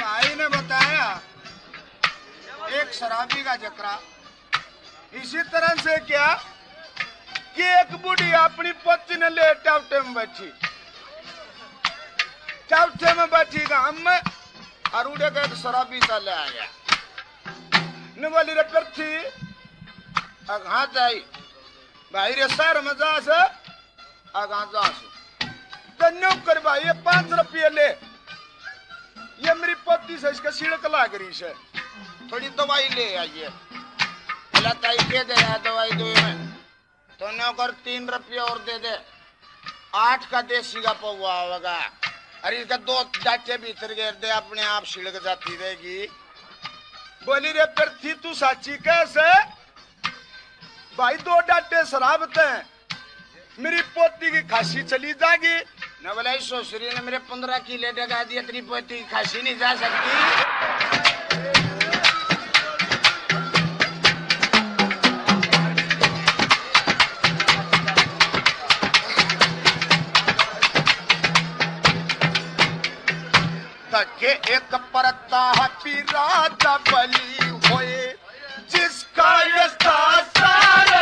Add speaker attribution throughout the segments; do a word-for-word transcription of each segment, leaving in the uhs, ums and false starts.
Speaker 1: भाई ने बताया एक शराबी का जकरा इसी तरह से क्या कि एक बूढ़ी अपनी पत्नी ने ले टाउटे में बैठी टाउटे में बैठी गांव में और उड़े का एक शराबी चले आया न बोली रे पर्थी अघा जाई भाई रे सर मजा से अघा जा तन्यो कर भाई ये पांच रुपये ले ये मेरी पत्नी से इसका सिड़क लाग रही है थोड़ी दवाई ले आइए भला ताई के दे रहा दवाई दो में तो न कर तीन रुपये और दे दे आठ का देसी का पौवा होगा अरे इसका दो डाटे भीतर गिर दे अपने आप छिड़क जाती रहेगी बोली रे पर्थी तू साची कैसे भाई दो डाटे शराब थे मेरी पोती की खांसी चली जाएगी न बोला ससुरी ने मेरे पंद्रह किले डगा दिया तेरी पोती की खांसी नहीं जा सकती के एक परता राजा बली होए जिसका ये सारे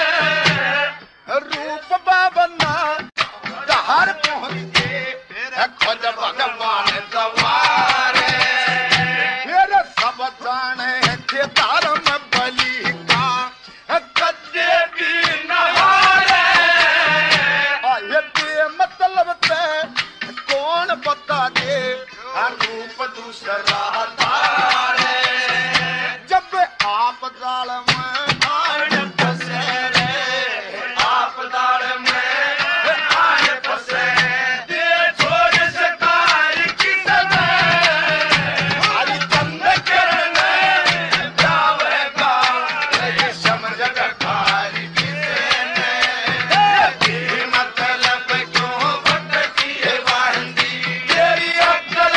Speaker 1: रूप बाबना दहर पहुंच के खुद भगवान सवारे मेरे सब जाने थे धर्म बली का कदे भी नहारे आये बे मतलब ते कौन बता दे रूप दूसरा तारे जब आप दाल में आए फसे रे आप दाल में आए फसे दे छोड़ सकार किसने हरि चंद करने जावेगा ये समझ कारी किसने ये मतलब क्यों भटकी है वांदी तेरी अक्ल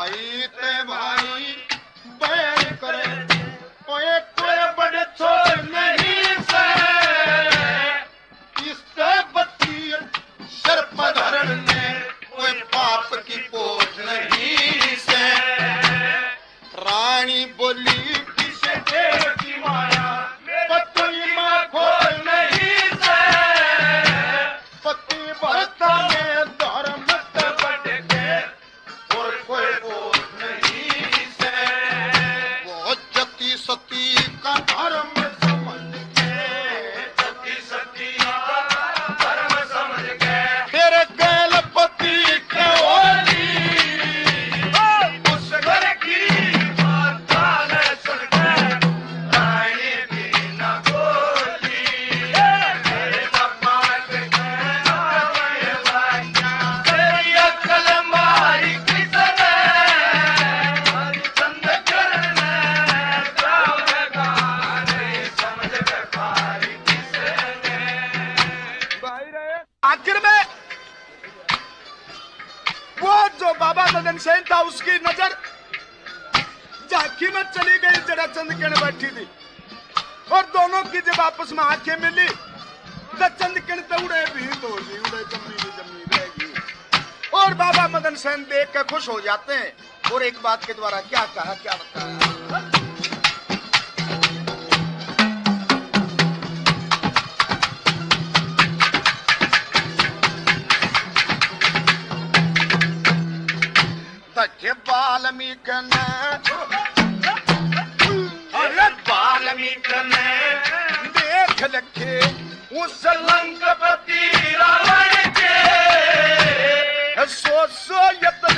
Speaker 1: भाई ते भाई बैर करे कोई कोई बड़े छोड़ नहीं से इससे बच्ची शर्प धरण ने कोई पाप की पोष नहीं से रानी बोली किसे देव की माया पत्नी माँ खोल नहीं से पति भरता में धर्म से बढ़ के और कोई पोष नहीं से वो जति सती का धर्म समझ के जति सती का धर्म समझ के तेरे गैल पति के ओली उस घर की माता ने सुन के रानी भी न बोली तेरे जमात के नामे वाया तेरी अकल मारी किसने चंद करने गाँव गाने समझ बेकारी किसने भाई रे आखिर में वो जो बाबा मदन सेन था उसकी नजर झांकी में चली गई जरा चंद किरण बैठी थी और दोनों की जब आपस में आंखें मिली तो चंद किरण दौड़े भी दौड़ी उड़े जमी भी जमी रहेगी और बाबा मदन सेन देख कर खुश हो जाते हैं और एक बात के द्वारा क्या कहा क्या बताया तके बाल्मीक ने अरे बाल्मीक ने देख लखे उस लंकापति रावण के सो सो यत